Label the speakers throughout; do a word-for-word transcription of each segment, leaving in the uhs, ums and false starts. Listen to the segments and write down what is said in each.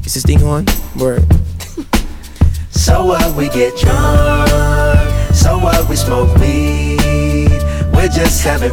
Speaker 1: Is this thing on? Word.
Speaker 2: So what, we get drunk. So what, we smoke weed. We're just having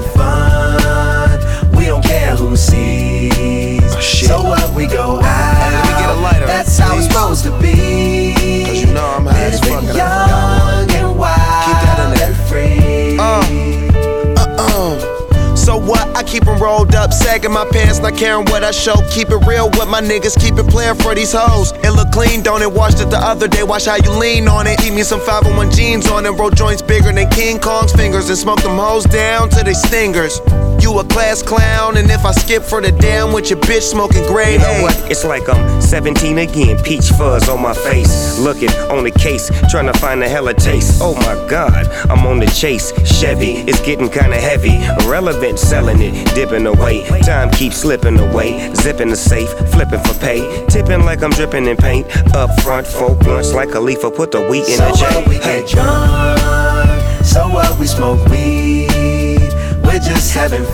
Speaker 2: fun. We don't care who sees.
Speaker 3: Oh, shit.
Speaker 2: So what, we go out.
Speaker 3: Hey, let me get a lighter,
Speaker 2: that's how it's supposed to be.
Speaker 3: Cause you know I'm high as fuck.
Speaker 2: Living young and wild.
Speaker 3: Keep that in there.
Speaker 2: And free.
Speaker 3: Uh, uh-uh. So what? I keep them rolled up, sagging my pants, not caring what I show. Keep it real with my niggas, keep it playing for these hoes. It look clean, don't it? Washed it the other day, watch how you lean on it. Keep me some five oh one jeans on and roll joints bigger than King Kong's fingers. And smoke them hoes down to they stingers. You a class clown, and if I skip for the damn with your bitch smoking grade
Speaker 4: You know
Speaker 3: A.
Speaker 4: what? It's like I'm seventeen again, peach fuzz on my face. Looking on the case, trying to find a hella taste. Oh my god, I'm on the chase. Chevy, it's getting kinda heavy. Irrelevant, selling it, dipping away. Time keeps slipping away. Zipping the safe, flipping for pay. Tipping like I'm dripping in paint. Up front, four blunts like a leaf, put the wheat in
Speaker 2: so
Speaker 4: the J.
Speaker 2: What, we
Speaker 4: Hey.
Speaker 2: get drunk. So what, we smoke weed. We're just having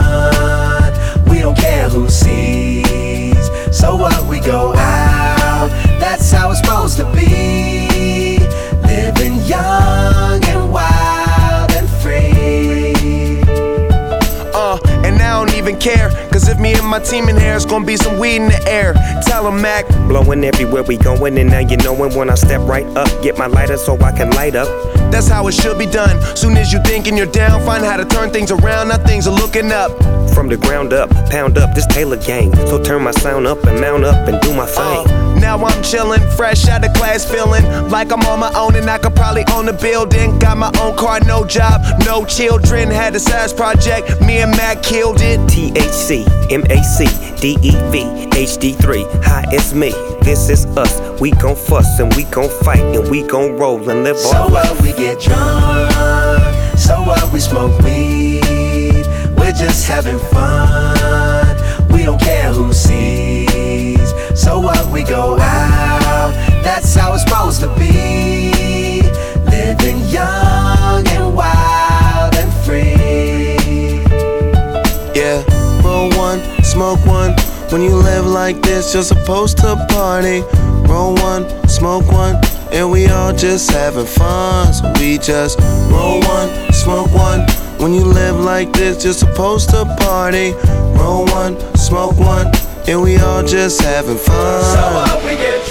Speaker 2: fun. We don't care who sees. So what, we go out. That's how it's supposed to be. Living young and wild and free.
Speaker 3: Uh, and I don't even care. Cause if me and my team in here, it's gonna be some weed in the air. Tell 'em, Mac.
Speaker 4: Blowing everywhere we going, and now you knowin' when I step right up. Get my lighter so I can light up.
Speaker 3: That's how it should be done. Soon as you thinking you're down, find how to turn things around. Now things are looking up.
Speaker 4: From the ground up, pound up this Taylor gang. So turn my sound up and mount up and do my thing.
Speaker 3: Uh, now I'm chillin', fresh out of class, feeling like I'm on my own and I could probably own a building. Got my own car, no job, no children. Had a size project, me and Mac killed it.
Speaker 4: T H C, M A C, D E V, H D three. Hi, it's me. This is us. We gon' fuss and we gon' fight and we gon' roll and live
Speaker 2: So
Speaker 4: our life.
Speaker 2: what, we get drunk. So what, we smoke weed. We're just having fun. We don't care who sees. So what, we go out. That's how it's supposed to be. Living young and wild and free.
Speaker 3: Yeah, roll one, smoke one. When you live like this, you're supposed to party. Roll one, smoke one, and we all just having fun. So we just roll one, smoke one. When you live like this, you're supposed to party. Roll one, smoke one, and we all just having fun.
Speaker 2: So what, we get